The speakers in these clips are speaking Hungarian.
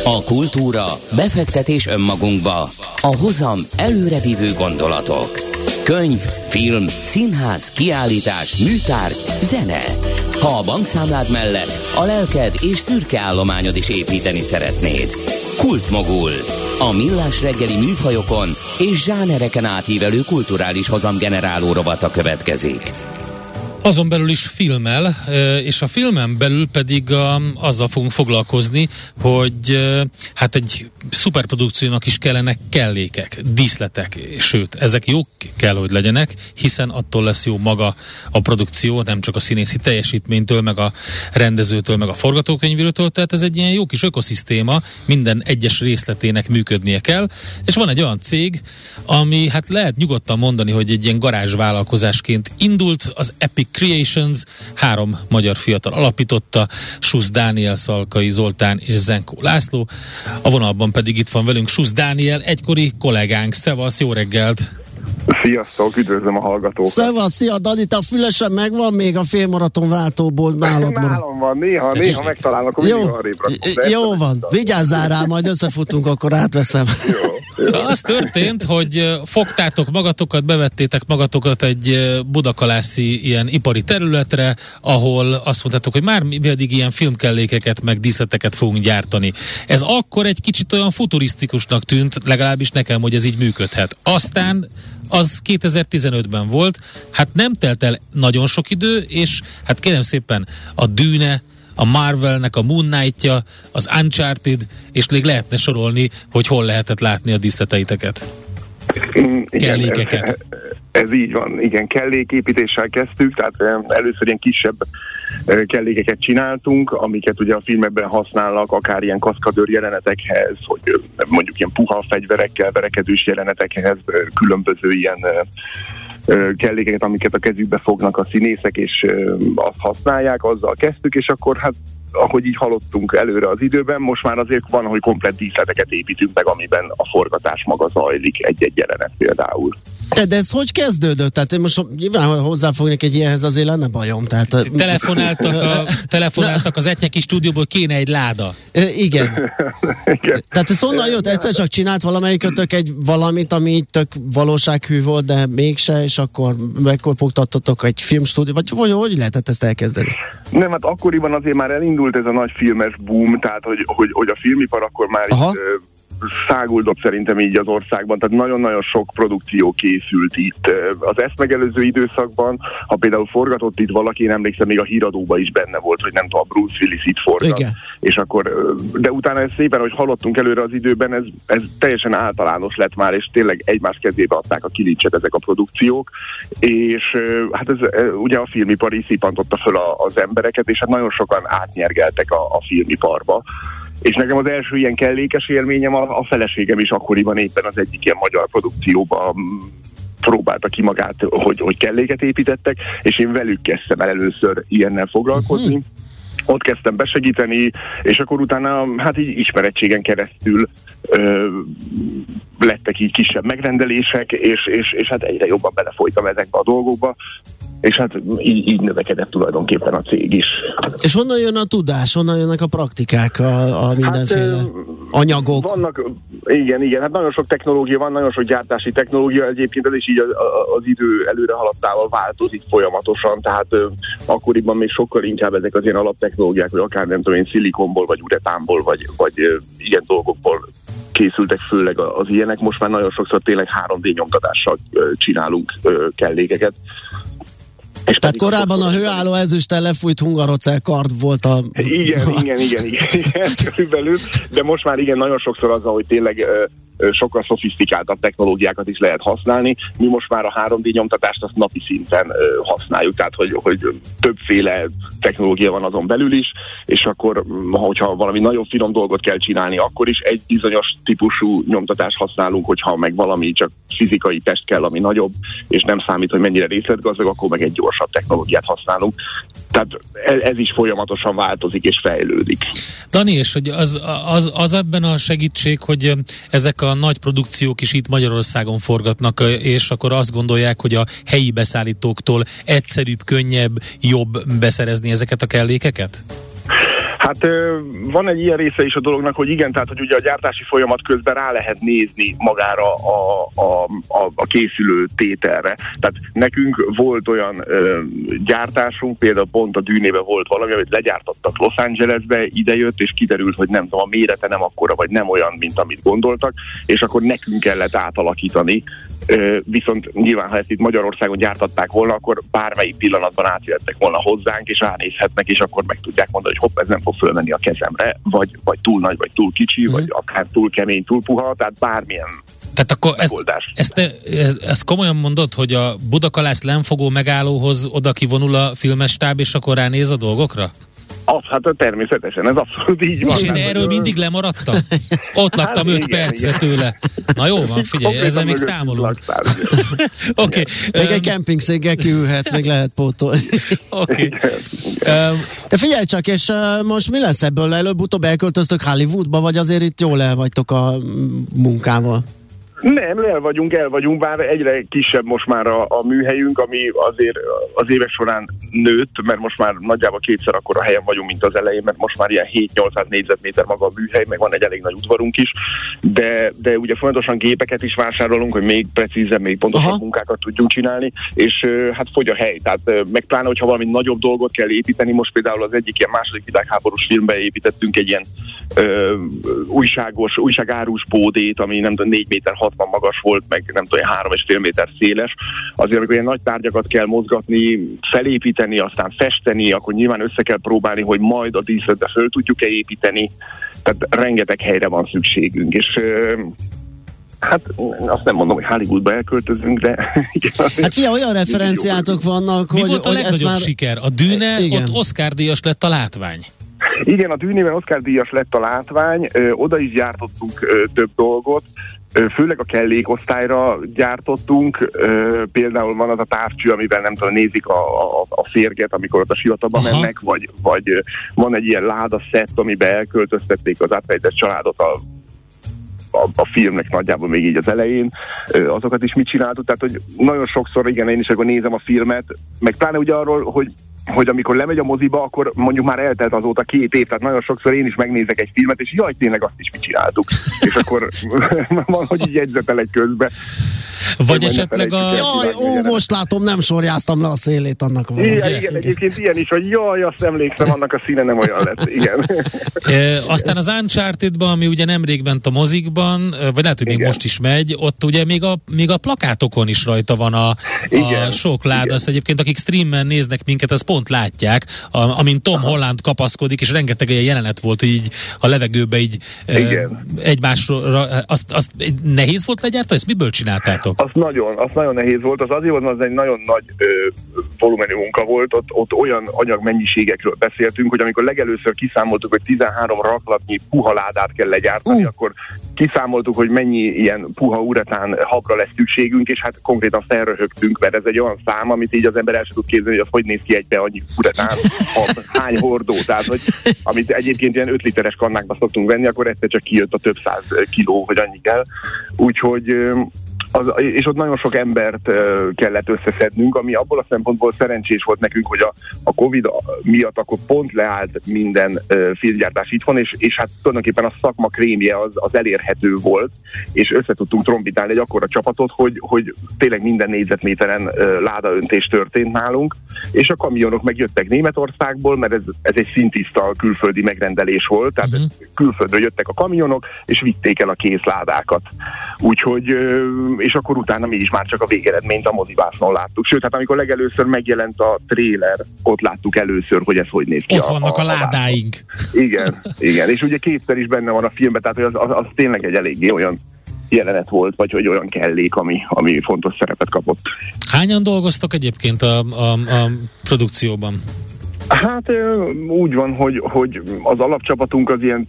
A kultúra, befektetés önmagunkba, a hozam előrevívő gondolatok. Könyv, film, színház, kiállítás, műtárgy, zene. Ha a bankszámlád mellett a lelked és szürke állományod is építeni szeretnéd. Kultmogul. A millás reggeli műfajokon és zsánereken átívelő kulturális hozamgeneráló rovata következik. Azon belül is filmmel, és a filmen belül pedig azzal fogunk foglalkozni, hogy hát egy szuperprodukciónak is kellenek kellékek, díszletek, sőt, ezek jók kell, hogy legyenek, hiszen attól lesz jó maga a produkció, nem csak a színészi teljesítménytől, meg a rendezőtől, meg a forgatókönyvírótól, tehát ez egy ilyen jó kis ökoszisztéma, minden egyes részletének működnie kell, és van egy olyan cég, ami hát lehet nyugodtan mondani, hogy egy ilyen garázsvállalkozásként indult, az Epic Creations, 3 magyar fiatal alapította, Susz Dániel, Szalkai Zoltán és Zenkó László. A vonalban pedig itt van velünk Susz Dániel, egykori kollégánk. Szevasz, jó reggelt! Sziasztok, üdvözlöm a hallgatókat! Szevasz, szia Dani, te a fülesen megvan még a félmaraton váltóból nálad? Nálam van, néha megtalálok, mindig arrébb rakom. Jó van, vigyázzál rá, majd összefutunk, akkor átveszem. Jó. Szóval az történt, hogy fogtátok magatokat, bevettétek magatokat egy budakalászi ilyen ipari területre, ahol azt mondtátok, hogy már pedig ilyen filmkellékeket meg díszleteket fogunk gyártani. Ez akkor egy kicsit olyan futurisztikusnak tűnt, legalábbis nekem, hogy ez így működhet. Aztán az 2015-ben volt, hát nem telt el nagyon sok idő, és hát kérem szépen a Dűne, a Marvelnek a Moon Knight-ja, az Uncharted, és még lehetne sorolni, hogy hol lehetett látni a díszleteiteket. Kellékeket. Ez így van, igen, kelléképítéssel kezdtük, tehát először ilyen kisebb kellékeket csináltunk, amiket ugye a filmekben használnak, akár ilyen kaszkadőr jelenetekhez, hogy mondjuk ilyen puha fegyverekkel, verekedős jelenetekhez, különböző ilyen kellékeket, amiket a kezükbe fognak a színészek, és azt használják, azzal kezdtük, és akkor hát ahogy így haladtunk előre az időben, most már azért van, hogy komplett díszleteket építünk meg, amiben a forgatás maga zajlik, egy-egy jelenet például. De ez hogy kezdődött? Tehát én most nyilván, ha hozzáfognék egy ilyenhez, azért lenne bajom. Tehát, telefonáltak az Etnyeki stúdióból, kéne egy láda. Igen. Igen. Tehát ez honnan jött? Egyszer csak csinált valamelyikötök egy valamit, ami tök valósághű volt, de mégse, és akkor megkopogtattatok egy filmstúdió, vagy hogy lehetett ezt elkezdeni? Nem, hát akkoriban azért már elindult ez a nagy filmes boom, tehát hogy a filmipar akkor már száguldott szerintem így az országban, tehát nagyon-nagyon sok produkció készült itt. Az ezt megelőző időszakban, ha például forgatott itt valaki, én emlékszem, még a Híradóban is benne volt, hogy nem tudom, Bruce Willis itt forgat. Igen. És akkor, de utána ez szépen, hogy haladtunk előre az időben, ez teljesen általános lett már, és tényleg egymás kezébe adták a kilincset ezek a produkciók, és hát ez ugye a filmipar is szippantotta föl az embereket, és hát nagyon sokan átnyergeltek a filmiparba. És nekem az első ilyen kellékes élményem a feleségem is akkoriban éppen az egyik ilyen magyar produkcióban próbálta ki magát, hogy kelléket építettek, és én velük kezdtem el először ilyennel foglalkozni. Ott kezdtem besegíteni, és akkor utána hát így ismerettségen keresztül lettek így kisebb megrendelések, és hát egyre jobban belefolytam ezekbe a dolgokba, és hát így növekedett tulajdonképpen a cég is. És honnan jön a tudás, honnan jönnek a praktikák, a mindenféle anyagok? Vannak, igen, hát nagyon sok technológia van, nagyon sok gyártási technológia, egyébként ez is így az idő előre haladtával változik folyamatosan, tehát akkoriban még sokkal inkább ezek az ilyen alaptechnológiák, vagy akár nem tudom én, szilikonból, vagy uretánból, vagy ilyen dolgokból készültek főleg az ilyenek. Most már nagyon sokszor tényleg 3D nyomtatással csinálunk kellékeket. És tehát korábban a hőálló ezüsttel lefújt hungarocell kard volt a... Igen, körülbelül, de most már igen, nagyon sokszor az, hogy tényleg sokkal szofisztikáltabb technológiákat is lehet használni. Mi most már a 3D nyomtatást azt napi szinten használjuk, tehát hogy többféle technológia van azon belül is, és akkor, hogyha valami nagyon finom dolgot kell csinálni, akkor is egy bizonyos típusú nyomtatást használunk, hogyha meg valami csak fizikai test kell, ami nagyobb, és nem számít, hogy mennyire részletgazdag, akkor meg egy gyorsabb technológiát használunk. Tehát ez is folyamatosan változik és fejlődik. Dani, és hogy az ebben a segítség, hogy ezek a nagy produkciók is itt Magyarországon forgatnak, és akkor azt gondolják, hogy a helyi beszállítóktól egyszerűbb, könnyebb, jobb beszerezni ezeket a kellékeket? Hát van egy ilyen része is a dolognak, hogy igen, tehát hogy ugye a gyártási folyamat közben rá lehet nézni magára a készülő tételre. Tehát nekünk volt olyan gyártásunk, például pont a Dűnébe volt valami, amit legyártottak Los Angelesbe, idejött, és kiderült, hogy nem tudom, a mérete nem akkora, vagy nem olyan, mint amit gondoltak, és akkor nekünk kellett átalakítani. Viszont nyilván, ha ezt itt Magyarországon gyártatták volna, akkor bármelyik pillanatban átjöttek volna hozzánk, és ránézhetnek, és akkor meg tudják mondani, hogy hopp, ez nem fog fölmenni a kezemre, vagy túl nagy, vagy túl kicsi, vagy akár túl kemény, túl puha, tehát bármilyen. Tehát akkor ezt komolyan mondod, hogy a Budakalász lemfogó megállóhoz oda kivonul a filmesstáb, és akkor ránéz a dolgokra? Hát természetesen, ez abszolút így van. És én erről mindig lemaradtam? Ott laktam 5 percre tőle. Na jó van, figyelj, ezzel még számolunk. Oké. Még egy kempingszéggel kiülhetsz, még lehet pótolni. Oké. De figyelj csak, és most mi lesz ebből? Előbb-utóbb elköltöztök Hollywoodba, vagy azért itt jól el vagytok a munkával? Nem, el vagyunk, bár egyre kisebb most már a műhelyünk, ami azért az évek során nőtt, mert most már nagyjából 2-szer akkora helyen vagyunk, mint az elején, mert most már ilyen 7-800 négyzetméter maga a műhely, meg van egy elég nagy udvarunk is, de ugye folyamatosan gépeket is vásárolunk, hogy még precízebb, még pontosabb munkákat tudjunk csinálni, és hát fogy a hely, tehát meg pláne, hogyha valami nagyobb dolgot kell építeni, most például az egyik ilyen második világháborús filmbe építettünk egy ilyen újságárus bódét, ami nem tudom, 4 méter 60 magas volt, meg nem tudom, 3,5 méter széles. Azért, amikor ilyen nagy tárgyakat kell mozgatni, felépíteni, aztán festeni, akkor nyilván össze kell próbálni, hogy majd a díszletbe föl tudjuk-e építeni. Tehát rengeteg helyre van szükségünk, és hát azt nem mondom, hogy Hollywoodba elköltözünk, de igen. Hát figyelj, olyan referenciátok vannak, mi hogy... Mi volt a legnagyobb siker? A Dűne, ott Oscar-díjas lett a látvány. Igen, a Dűnében Oscar-díjas lett a látvány, oda is gyártottunk több dolgot, főleg a kellékosztályra gyártottunk, például van az a távcső, amivel nem tudom, nézik a férget, amikor ott a sivatagba mennek, vagy van egy ilyen ládaszett, amiben elköltöztették az átrejtett családot a filmnek nagyjából még így az elején, azokat is mit csináltuk, tehát hogy nagyon sokszor, igen, én is akkor nézem a filmet, meg pláne ugye arról, hogy amikor lemegy a moziba, akkor mondjuk már eltelt azóta 2 év, tehát nagyon sokszor én is megnézek egy filmet, és jaj, tényleg azt is mit csináltuk. És akkor van, hogy így jegyzetel egy közbe. Vagy esetleg most látom, nem sorjáztam le a szélét annak. Igen, egyébként ilyen is, hogy jaj, azt emlékszem, annak a színe nem olyan lesz. Igen. Aztán az Uncharted-ban, ami ugye nemrég ment a mozikban, vagy lehet, hogy még most is megy, ott ugye még a plakátokon is rajta van a sok láda. Azt egyébként, akik streamen néznek minket, azt pont látják, amint Tom Holland kapaszkodik, és rengeteg ilyen jelenet volt, így a levegőbe így egymásra. Azt nehéz volt legyártani? Ezt miből csináltátok? Az nagyon nehéz volt, az azért volt, az egy nagyon nagy volumenű munka volt, ott olyan anyagmennyiségekről beszéltünk, hogy amikor legelőször kiszámoltuk, hogy 13 raklatnyi puha ládát kell legyártani, akkor kiszámoltuk, hogy mennyi ilyen puha uretán habra lesz szükségünk, és hát konkrétan felröhögtünk, mert ez egy olyan szám, amit így az ember el sem tud képzelni, hogy az hogy néz ki egybe annyi uretán, hány hordó, tehát hogy amit egyébként ilyen 5 literes kannákba szoktunk venni, akkor egyszer csak kijött a több 100 kiló, hogy annyi kell. Úgyhogy és ott nagyon sok embert kellett összeszednünk, ami abból a szempontból szerencsés volt nekünk, hogy a Covid miatt akkor pont leállt minden filmgyártás itthon, és hát tulajdonképpen a szakma krémje az elérhető volt, és összetudtunk trombitálni egy akkora csapatot, hogy tényleg minden négyzetméteren ládaöntés történt nálunk, és a kamionok megjöttek Németországból, mert ez egy szintiszta külföldi megrendelés volt, tehát külföldről jöttek a kamionok, és vitték el a készládákat. Úgyhogy és akkor utána mi is már csak a végeredményt a mozivásznon láttuk. Sőt, hát amikor legelőször megjelent a tréler, ott láttuk először, hogy ez hogy néz ki. Ott vannak a ládáink. Igen, és ugye 2-szer is benne van a filmben, tehát hogy az tényleg egy eléggé olyan jelenet volt, vagy hogy olyan kellék, ami fontos szerepet kapott. Hányan dolgoztok egyébként a produkcióban? Hát úgy van, hogy az alapcsapatunk az ilyen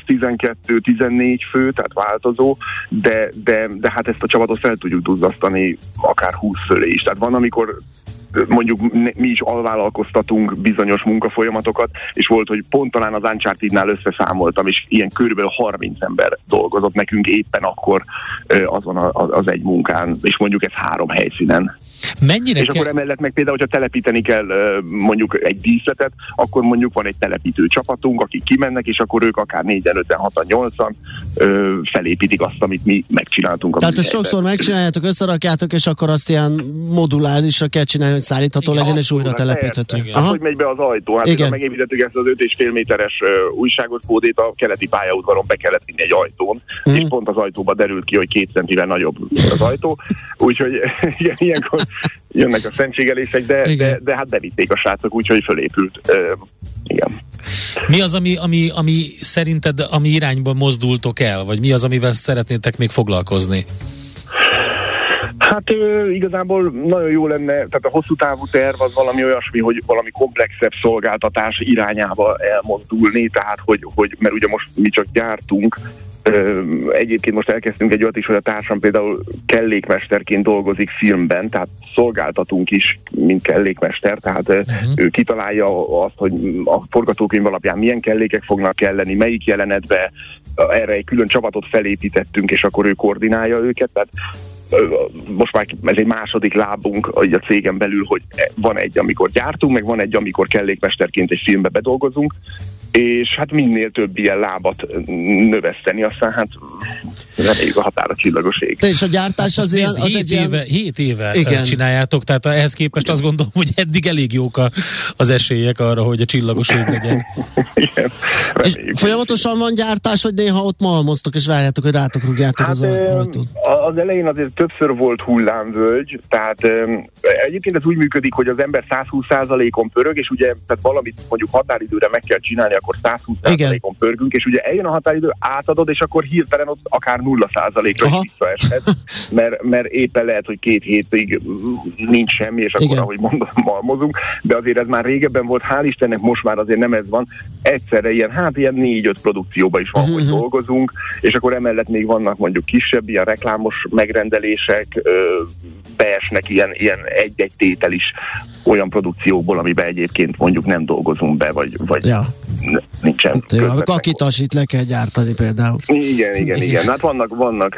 10-12-14 fő, tehát változó, de hát ezt a csapatot fel tudjuk duzzasztani akár 20 fölé is. Tehát van, amikor mondjuk mi is alvállalkoztatunk bizonyos munkafolyamatokat, és volt, hogy pont talán az Uncharted-nál összeszámoltam, és ilyen körülbelül 30 ember dolgozott nekünk éppen akkor azon az egy munkán, és mondjuk ez 3 helyszínen. Mennyire és akkor emellett meg például, hogyha telepíteni kell mondjuk egy díszletet, akkor mondjuk van egy telepítő csapatunk, akik kimennek, és akkor ők akár 4-en, 5-en, 6-an, 8-an felépítik azt, amit mi megcsináltunk. Tehát ezt sokszor megcsináljátok, összerakjátok, és akkor azt ilyen modulárisra kell csinálni, hogy szállítható legyen, és újra telepíthető. Hogy megy be az ajtó? Hát ha megépítettük ezt az 5,5 méteres újságos kódét, a keleti pályaudvaron be kellett vinni egy ajtón, és pont az ajtóba derült ki, hogy 2 centivel nagyobb az ajtó, úgyhogy ilyenkor jönnek a szentségelések, de hát bevitték a srácok, úgyhogy fölépült. Igen. Mi az, ami szerinted, ami irányba mozdultok el, vagy mi az, amivel szeretnétek még foglalkozni? Hát igazából nagyon jó lenne, tehát a hosszú távú terv az valami olyasmi, hogy valami komplexebb szolgáltatás irányába elmozdulni, tehát hogy mert ugye most mi csak gyártunk, egyébként most elkezdtünk egy olyat is, hogy a társam például kellékmesterként dolgozik filmben, tehát szolgáltatunk is, mint kellékmester, tehát ő kitalálja azt, hogy a forgatókönyv alapján milyen kellékek fognak kelleni, melyik jelenetbe, erre egy külön csapatot felépítettünk, és akkor ő koordinálja őket, tehát most már ez egy második lábunk a cégen belül, hogy van egy, amikor gyártunk, meg van egy, amikor kellékmesterként egy filmbe bedolgozunk, és hát minél több ilyen lábat növeszteni, aztán hát reméljük a határa csillagos ég. És a gyártás az ilyen... 7 éve csináljátok, tehát ehhez képest azt gondolom, hogy eddig elég jók az esélyek arra, hogy a csillagos ég legyen. Igen, és folyamatosan van gyártás, hogy néha ott malmoztok, és várjátok, hogy rátok rúgjátok az ajtót? Az elején azért többször volt hullámvölgy, tehát egyébként ez úgy működik, hogy az ember 120%-on pörög, és ugye tehát valamit mondjuk határidőre meg kell csinálni, akkor 120%-on pörgünk, és ugye eljön a határidő, átadod, és akkor hirtelen ott akár 0%-ra is visszaeshet, mert éppen lehet, hogy 2 hétig nincs semmi, és akkor, ahogy mondom, malmozunk, de azért ez már régebben volt, hál' Istennek most már azért nem ez van, egyszerre ilyen 4-5 produkcióban is van, hogy dolgozunk, és akkor emellett még vannak mondjuk kisebb, ilyen reklámos megrendelések, beesnek ilyen egy-egy tétel is olyan produkciókból, amiben egyébként mondjuk nem dolgozunk be, vagy nincsen. Hát, kakitasít le kell gyártani például. Igen. Hát vannak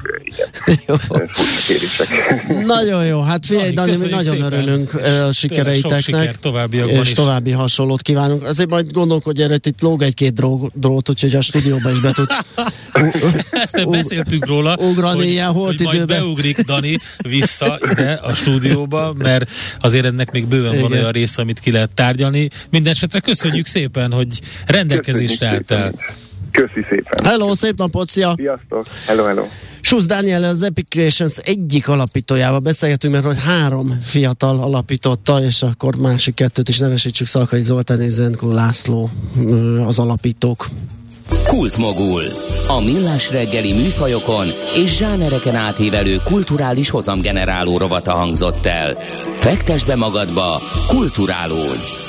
igen, kérések. Nagyon jó, hát figyelj, Dani, mi nagyon örülünk a sikereiteknek, és további hasonlót kívánunk. Azért majd gondolkodj erre, itt lóg 1-2 drót, úgyhogy a stúdióba is be tud ezt beszéltünk róla, ugrani hogy majd beugrik Dani vissza ide a stúdióba, mert azért ennek még bőven van olyan része, amit ki lehet tárgyalni. Mindenesetre köszönjük szépen, hogy rendelkezésre álltál. Köszi szépen. Hello, szép napot, szia! Sziasztok, hello. Susz Dániel, az Epic Creations egyik alapítójával beszélgetünk, mert hogy 3 fiatal alapította, és akkor másik 2 is nevesítsük, Szalkai Zoltán és Zenkó László az alapítók. Kultmogul. A millás reggeli műfajokon és zsánereken átívelő kulturális hozamgeneráló rovata hangzott el. Fektesd be magadba, kulturálódj!